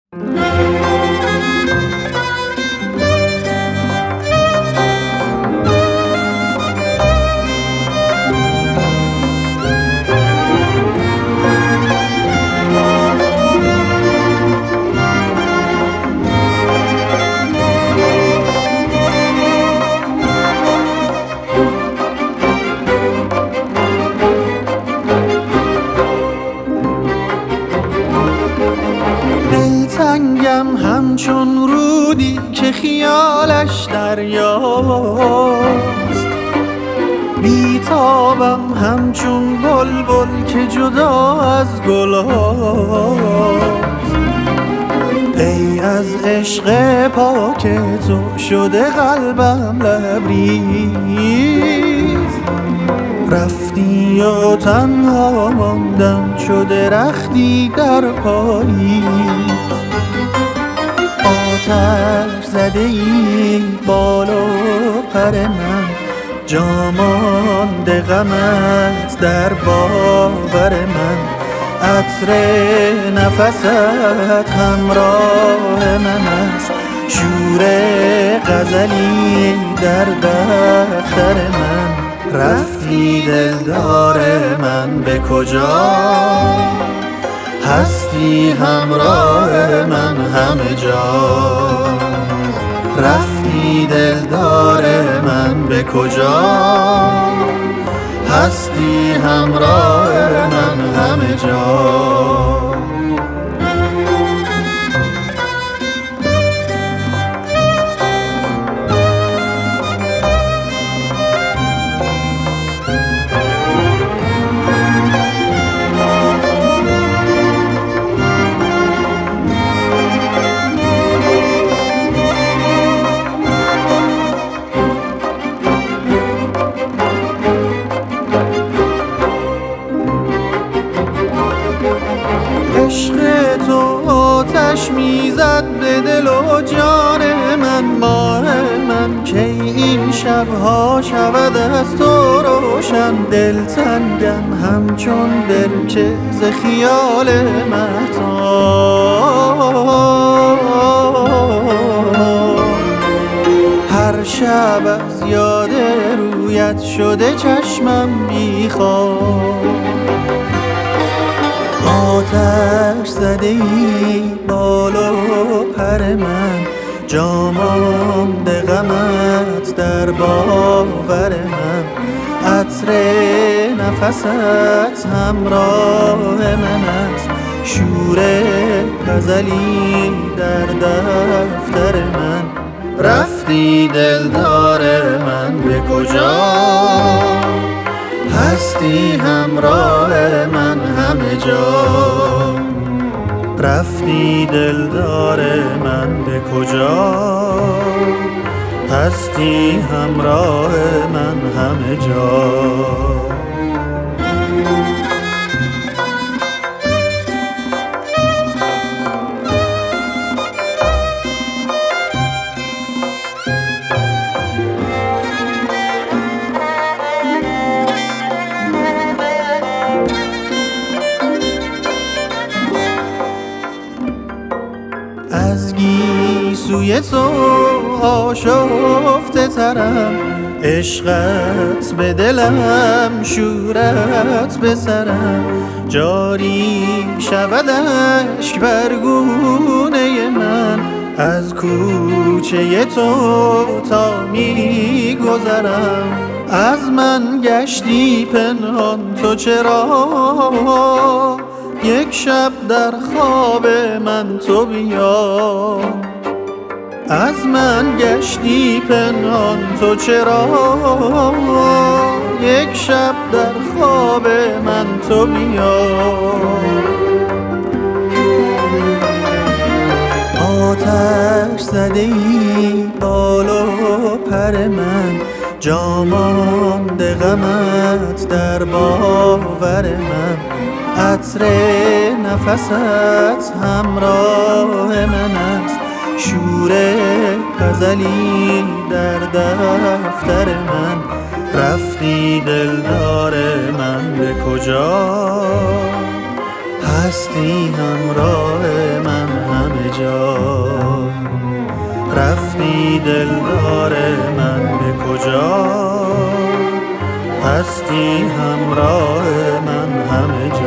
دلتنگم همچون رودی که خیالش دریاست، بیتابم همچون بلبل که جدا از گلاست. ای از عشق پاک تو شده قلبم لبریز، رفتی و تنها ماندم چو درختی در پاییز. آتش زده ای بال و پر من، جا مانده غمت در باور من. عطر نفست همراه من است، شور غزلی در دفتر من. رفتی دلدار من به کجا، هستی همراه من همه جا. رفتی دلدار من به کجا، هستی همراه من همه جا. عشق تو آتش میزد به دل و جان من، ماه من کی این شبها شود از تو روشن. دلتنگم همچون برکه ز خیال مهتاب، هر شب از یاد رویت شده چشمم بیخواب. آتش زده ای بال و پر من، جا مانده غمت در باور من. عطر نفست همراه من است، شور غزلی در دفتر من. رفتی دلدار من به کجا، هستی همراه من همه جا. رفتی دلدار من به کجا، هستی همراه من همه جا. از گیسوی تو آشفته ترم، عشقت به دلم شورت به سرم. جاری شود اشک بر گونه من، از کوچه تو تا می گذرم. از من گشتی پنهان تو چرا، یک شب در خواب من تو بیا. از من گشتی پنهان تو چرا، یک شب در خواب من تو بیا. آتش زده ای بال و پر من، جا مانده غمت در باور من. عطر نفست همراه من است، شور غزلی در دفتر من. رفتی دلدار من به کجا، هستی همراه من همه جا. هستی دلدار من به کجا؟ هستی همراه من همه جا.